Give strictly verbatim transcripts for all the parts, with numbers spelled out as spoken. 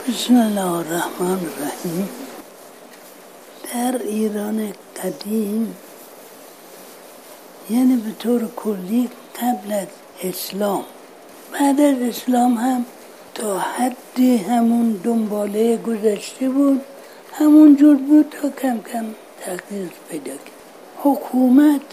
بسم الله الرحمن الرحیم. در ایران قدیم، یعنی به طور کلی قبل از اسلام، بعد از اسلام هم تا حدی همون دنباله گذشته بود، همون جور بود تا کم کم تغییر پیدا کرد. حکومت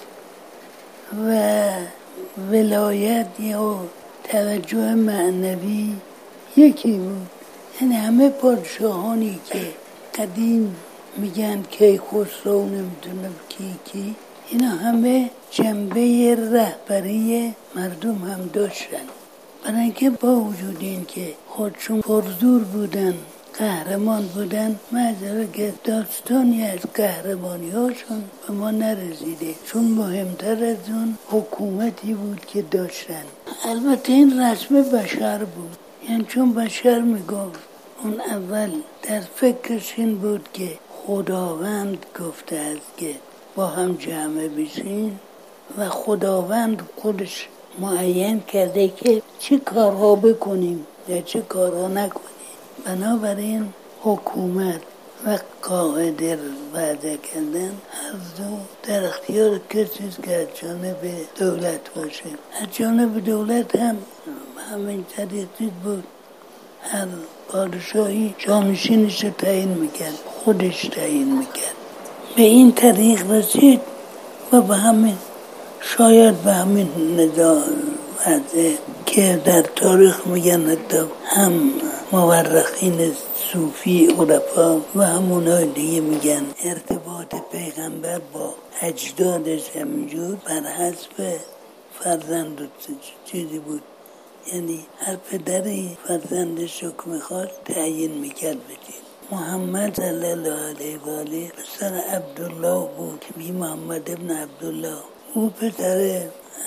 و ولایت یا توجه معنوی یکی بود. یعنی همه پادشاهانی که قدیم میگن که خسرو نمیدونم کی کی، اینا همه جنبه رهبری مردم هم داشتن. برای اینکه با وجود این که خودشون پرزور بودن، قهرمان بودن، معذرت داستانی از قهرمانی هاشون به ما نرسیده، چون مهمتر از اون حکومتی بود که داشتن. البته این رسم بشر بود، یعنی چون بشر میگفت، اون اول در فکرش این بود که خداوند گفته است که با هم جمع بشین و خداوند خودش معین کرده که چه کارها بکنیم یا چه کارها نکنیم. بنابراین حکومت و قاعده وضع کردن هر دو در اختیار کسی که از جانب دولت باشه. از جانب دولت هم همین طریقی بود، هر پادشاهی جانشینش رو تعیین میکرد، خودش تعیین میکرد. به این طریق رسید و به همین شاید به همین نظام وضع که در تاریخ میگن حتی هم مورخین صوفی عرفا و همونای دیگه میگن ارتباط پیغمبر با اجدادش همینجور بر حسب فرزند و چیزی بود. یعنی هر پدری فرزندش رو که میخواد تعیین میکرد بدید. محمد صلی الله علیه و آله پسر عبدالله بود که بی محمد ابن عبدالله، او پسر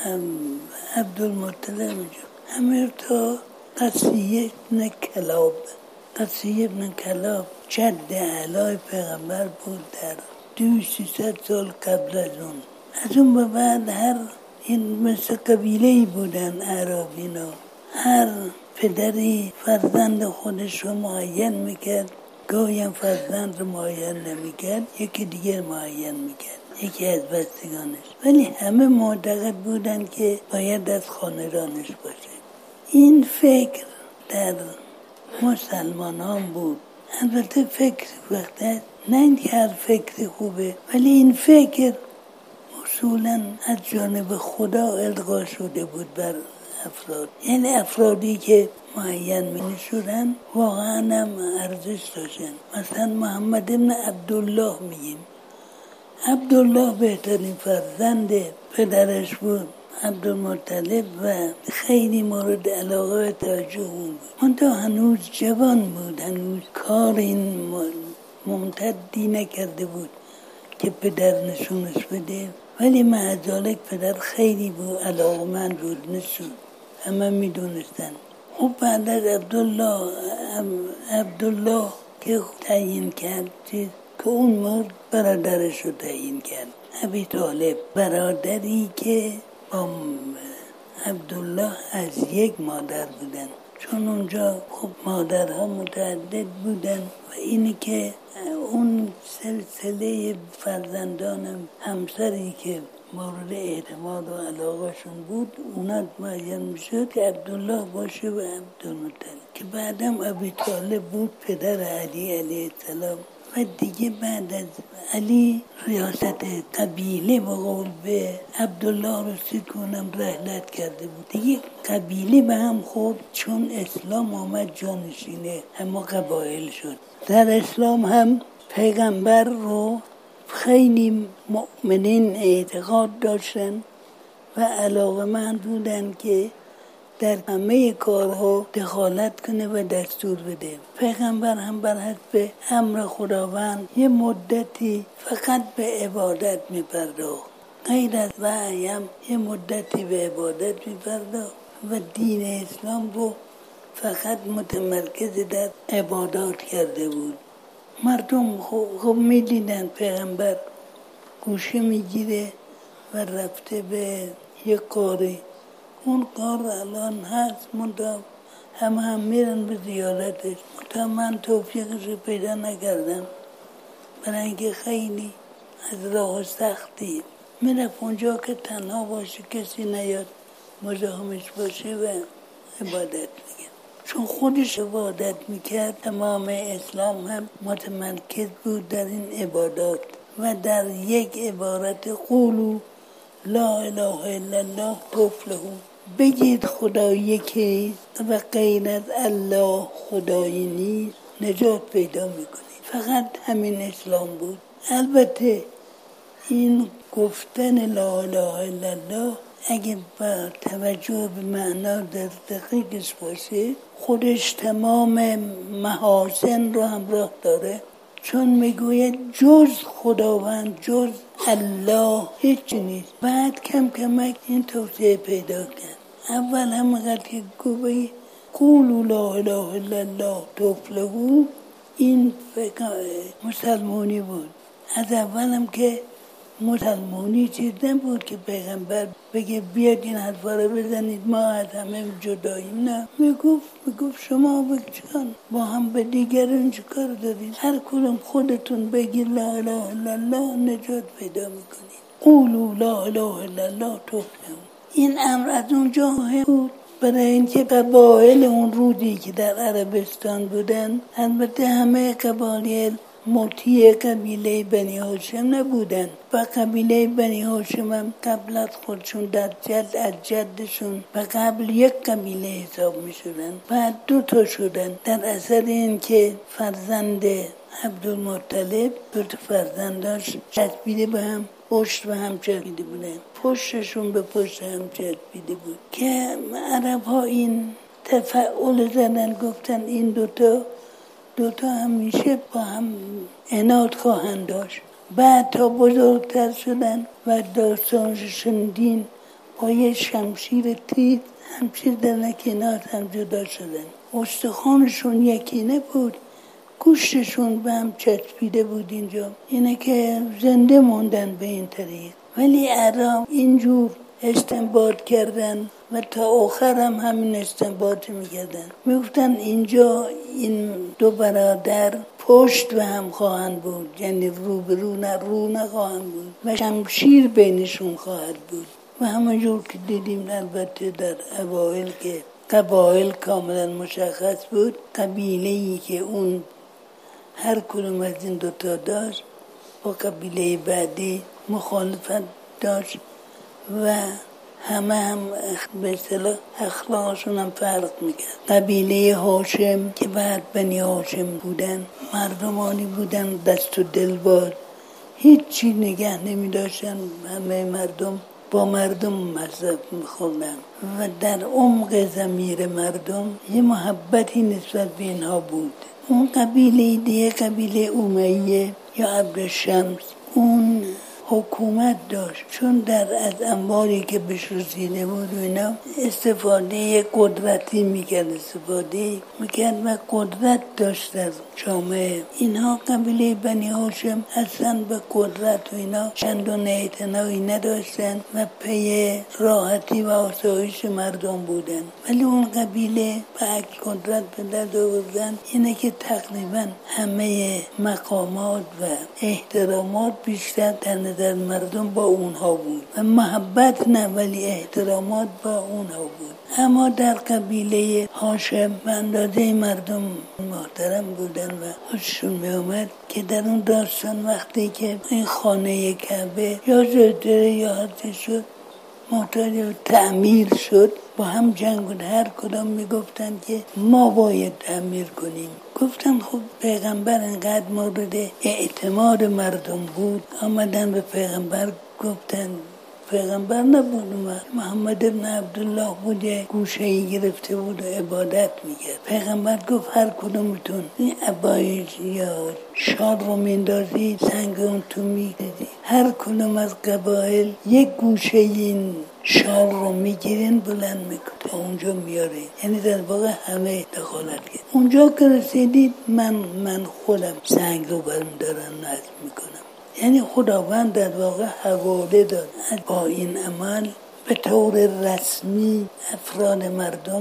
عبدالمطلب همه تا قصیه ابن کلاب. قصیه ابن کلاب جد اعلای پیغمبر بود در دو سیصد سال قبل از اون. از اون به بعد هر این مثل قبیله‌ای بودن اعرابینا، هر پدری فرزند خودش رو معین میکرد، گاهی هم فرزند رو معین نمیکرد، یکی دیگر معین میکرد، یکی از بستگانش، ولی همه معتقد بودن که باید از خاندانش باشه. این فکر در مسلمان ها بود. البته فکر وقتی نه اینکه هر فکر خوبه، ولی این فکر اصولاً از جانب خدا القا شده بود بر افراد. یعنی افرادی که معین می شدن واقعا هم ارزش داشتن. مثلا محمد ابن عبدالله میگیم، عبدالله بهترین فرزند پدرش بود عبدالمطلب و خیلی مورد علاقه و توجه اون بود. منتها هنوز جوان بود، هنوز کار این ممتدی نکرده بود که پدر نشونش بده، ولی مع ذالک پدر خیلی بود، علاقمند بود، نشون همه می دونستن. خب بعد از عبدالله عبدالله که تعیین کرد چیز که اون مرد برادرش رو تعیین کرد، ابی طالب، برادری که با عبدالله از یک مادر بودن، چون اونجا خب مادرها متعدد بودن و اینی که اون سلسله فرزندان همسری که مورد اعتماد و علاقهشون بود اونا معین میشد که عبدالله باشه و عبدالمطلب، که بعدم ابی طالب بود پدر علی علیه السلام. و دیگه بعد از علی ریاست قبیله به قول به عبدالله رسید کنم رحلت کرده بود. دیگه قبیله به هم خورد، چون اسلام آمد جانشینه همه قبایل شد. در اسلام هم پیغمبر رو خیلی مؤمنین اعتقاد داشتن و علاقه‌مند بودن که در همه کارها دخالت کنه و دستور بده. پیغمبر هم بر حسب امر خداوند یه مدتی فقط به عبادت می‌پرداخت، غیر از وحی هم یه مدتی به عبادت می‌پرداخت و دین اسلام رو فقط متمرکز در عبادات کرده بود. مردم خوب می‌دیدن پیغمبر گوشه میگیره و رفته به یک قاره، اون قار الان هست منطقه همه هم میرن به زیارتش. تا من توفیقش رو پیدا نکردم، برای اینکه خیلی از راه سختی میرفت اونجا که تنها باشه، کسی نیاد مزاحمش باشه و عبادت میکرد. چون خودش عبادت میکرد، تمام اسلام هم متمرکز بود در این عبادات و در یک عبارت قولو لا اله الا الله تفلحون، بگید خدا یکی و غیر از الله خدایی نیست، نجات پیدا میکنید. فقط همین اسلام بود. البته این گفتن لا اله الا الله اگه با توجه به معنا در دقیقش باشه، خودش تمام محاسن رو همراه داره، چون میگوید جز خداوند، جز الله هیچ نیست. بعد کم کمک این توسعه پیدا کرد. اول همونقدر که گویی قولوا لا اله الا الله تفلحون، این مسلمانی بود. از اولم که مسلمانی چیز نبود که پیغمبر بگه بیاد این حرفا رو بزنید ما از همه جداییم. نه، میگفت میگفت شما بگید با هم به دیگران چه کار دارید؟ هر کدوم خودتون بگید لا اله الا الله، نجات پیدا میکنید. قولوا لا اله الا الله تفلحون. این امر از اونجا بود برای اینکه قبایل اون رودی که در عربستان بودن، البته همه قبایل مطیع قبیله بنی هاشم نبودن و قبیله بنی هاشم هم قبل از خودشون در جد از جدشون و قبل یک قبیله حساب می شدن. بعد دو تا شدن در اثر این که فرزند عبدالمطلب دو تا فرزنداش چسبیده به هم، پشت به هم چسبیده بودن، پشتشون به پشت هم چسبیده بود که عرب ها این تفاعل زدن، گفتن این دوتا دوتا همیشه با هم عناد خواهند داشت. بعد تا بزرگتر شدن و داستانش شنیدین، با یه شمشیر تیز همچین در کنار هم جدا شدن. استخوانشون یکی نبود، گوشتشون به هم چسبیده بود اینجا. اینه که زنده موندن به این طریق. ولی عرب اینجور استنباط کردن و تا آخر هم همین استنباط میکردن. میگفتن اینجا این دو برادر پشت به هم خواهند بود، یعنی رو به رو نه رو نخواهند بود و شمشیر بینشون خواهد بود. و همونجور که دیدیم البته در اوائل که قبایل کاملا مشخص بود، قبیله‌ای که اون هر کدوم از این دوتا داشت با قبیله بعدی مخالفت داشت و همه هم به اصطلاح اخلاقشون هم فرق میکرد. قبیله هاشم که بعد بنی هاشم بودن، مردمانی بودن دست و دل باز، هیچی نگه نمیداشتن، همه مردم با مردم مذهب میخوردن و در عمق ضمیر مردم یه محبتی نسبت به اینها بود. اون قبیله دیگه قبیله امیه یا عبدالشمس، اون حکومت داشت، چون در از اموالی که بهش رسیده بود و اینا استفاده قدرتی میکرد استفاده میکرد و قدرت داشت در جامعه. اینها قبیله بنی هاشم اصلا به قدرت و اینا چندان اعتنایی نداشتن و پی راحتی و آسایش مردم بودن. ولی اون قبیله به عکس قدرت به دست آوردن اینه که تقریبا همه مقامات و احترامات بیشتر در در مردم با اونها بود و محبت نه ولی احترامات با اونها بود. اما در قبیله هاشم به اندازه مردم محترم بودن و خوششون می اومد که در اون داستان وقتی که این خانه کعبه یا زلزله یا حادثه شد محتاج تعمیر شد، با هم جنگ بود. هر کدام میگفتن که ما باید تعمیر کنیم. گفتن خب پیغمبر انقدر مورد اعتماد مردم بود، آمدن به پیغمبر گفتن، پیغمبر نبود، محمد ابن عبدالله بود، گوشه‌ای گرفته بود و عبادت میکرد. پیغمبر گفت هر کدومتون این عبای یا شال رو میندازید، سنگ اون تو میدید، هر کدوم از قبایل یک گوشه این شال رو میگیرین بلند میکنه اونجا میارین، یعنی در واقع همه دخالت کرد. اونجا که رسیدید من من خودم سنگ رو برم دارم نصب میکنم. یعنی خداوند در واقع حواله داد با این عمل به طور رسمی افراد مردم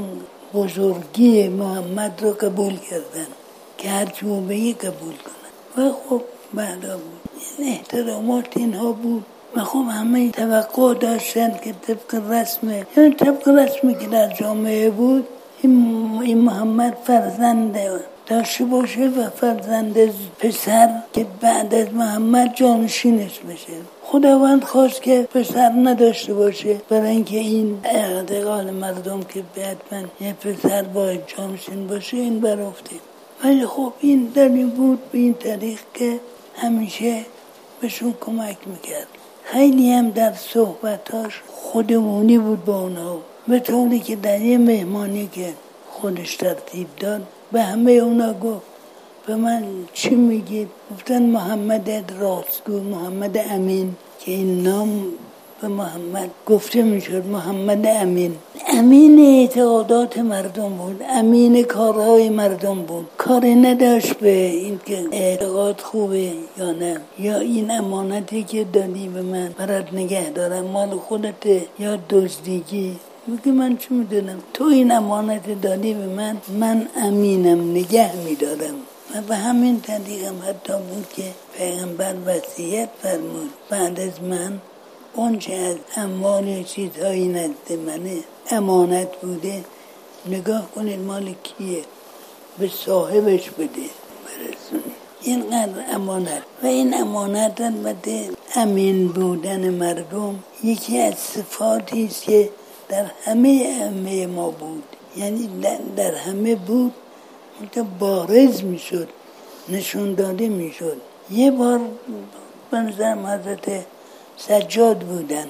بزرگی محمد رو قبول کردن که هرچی او بگی قبول کنن و خب بعدا بود. این احترامات اینها بود و خب همه توقع داشتن که طبق رسمه یعنی طبق رسمی که در جامعه بود این, این محمد فرزند داشته باشه و فرزند پسر که بعد از محمد جانشینش بشه. خداوند خواست که پسر نداشته باشه برای اینکه این اعتقاد مردم که حتما یه پسر باید جانشین باشه این برافته. ولی خب این دلیل بود به این طریق که همیشه بهشون کمک میکرد. خیلی هم در صحبتاش خودمونی بود با اونها، به طوری که در یه مهمانی که خودش ترتیب داد به همه اونا گفت به من چی میگید؟ گفتن محمد راستگو، محمد امین، که این نام به محمد گفته میشد محمد امین. امین اعتقادات مردم بود، امین کارهای مردم بود، کاری نداشت به این که اعتقاد خوبه یا نه، یا این امانتی که دادی به من برات نگه دارم مال خودته یا دزدیگی. میگه من چی میدونم، تو این امانت دادی به من، من امینم نگه میدارم. و به همین طریق هم حتی بود که پیغمبر وصیت فرمود بعد از من اون چه از اموال چیزهایی نزد منه امانت بوده نگاه کنید مال کیه، به صاحبش بده برسونید. اینقدر امانت و این امانت البته امین بودن مردم یکی از صفاتی است که در همه همه ما بود، یعنی در همه بود منتها بارز میشد، نشون داده میشد. یه بار بنظرم حضرت سجاد بودن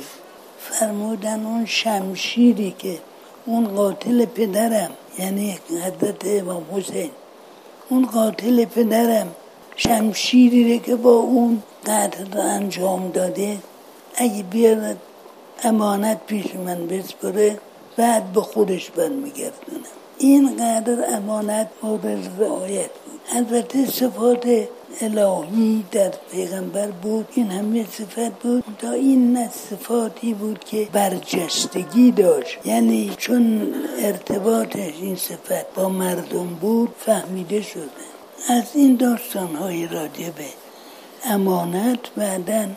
فرمودن اون شمشیری که اون قاتل پدرم یعنی حضرت امام حسین اون قاتل پدرم شمشیری که با اون قتل را انجام داده اگه بیارد امانت پیش من بسپره بعد به خودش برمیگردونم. این قدر امانت مورد رعایت بود. البته صفات الهی در پیغمبر بود، این همه صفت بود تا این نه صفاتی بود که برجستگی داشت، یعنی چون ارتباطش این صفت با مردم بود فهمیده شده. از این داستان‌های راجع به امانت بعدن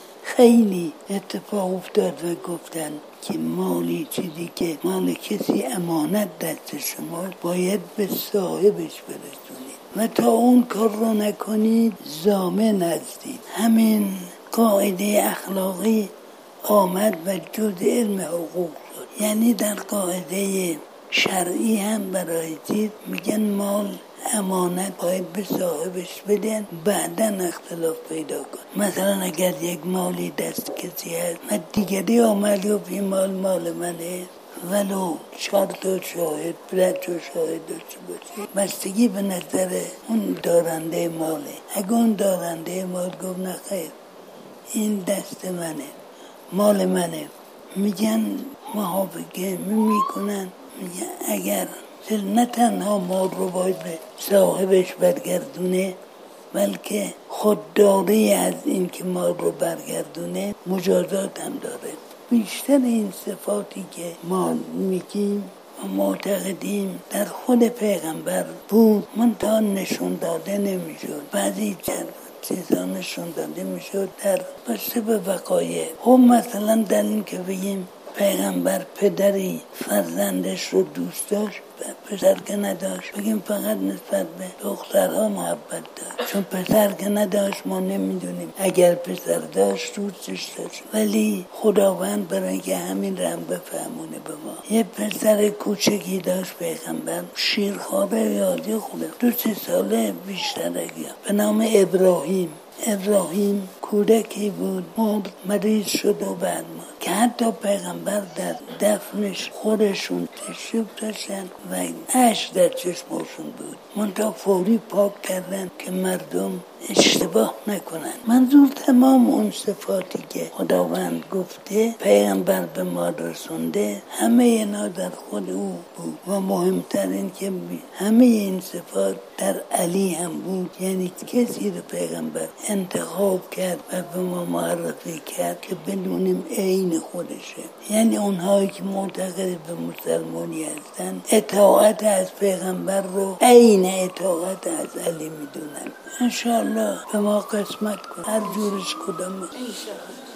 خیلی اتفاق افتاد و گفتن که مالی چیزی که مال کسی امانت دست شما باید به صاحبش برسونید و تا اون کار رو نکنید ضامن هستید. همین قاعده اخلاقی آمد و جز علم حقوق شد، یعنی در قاعده شرعی هم برای چیز میگن مال امانت باید به صاحبش بدن بعدن اختلاف پیدا کن. مثلا اگر یک مالی دست کسی هست و دیگری آمد و این مال مال منه ولو چهار تا شاهد پلت تا شاهد داشته باشه بستگی به نظر اون دارنده ماله. اگه اون دارنده مال گفت نه خیر این دست منه مال منه میگن محافظه میکنن، میگن اگر نه تنها مال رو باید به صاحبش برگردونه بلکه خودداری از این که مال رو برگردونه مجازات هم داره. بیشتر این صفاتی که ما میگیم و معتقدیم در خود پیغمبر بود منتها نشون داده نمیشد، بعضی چیزا نشون داده میشد در بسته به وقایع. خب مثلا در این که بگیم پیغمبر پدری فرزندش رو دوست داشت پسر که نداشت بگیم فقط نسبت به دخترها محبت داشت، چون پسر که نداشت ما نمیدونیم، اگر پسر داشت دوستش داشت. ولی خداوند برای که همین رو هم بفهمونه به ما، یه پسر کوچکی داشت پیغمبر شیرخواره یادی خودم دو سه ساله بیشتر اگه به نام ابراهیم. ابراهیم کودکی بود مرد مریض شد و بعد مرد که حتی پیغمبر در دفنش خودشون تشریف داشتن و اشک در چشمشون بود منتها فوری پاک کردن که مردم اشتباه نکنن. منظور تمام اون صفاتی که خداوند گفته پیغمبر به ما رسونده همه اینا در خود او بود و مهمتر این که همه این صفات در علی هم بود، یعنی کسی رو پیغمبر انتخاب کرد کرد و به ما معرفی کرد که بدونیم عین خودشه. یعنی اونهایی که معتقد به مسلمانی هستن اطاعت از پیغمبر رو عین اطاعت از علی میدونن. انشاءالله به ما قسمت کن هر جورش کدامه.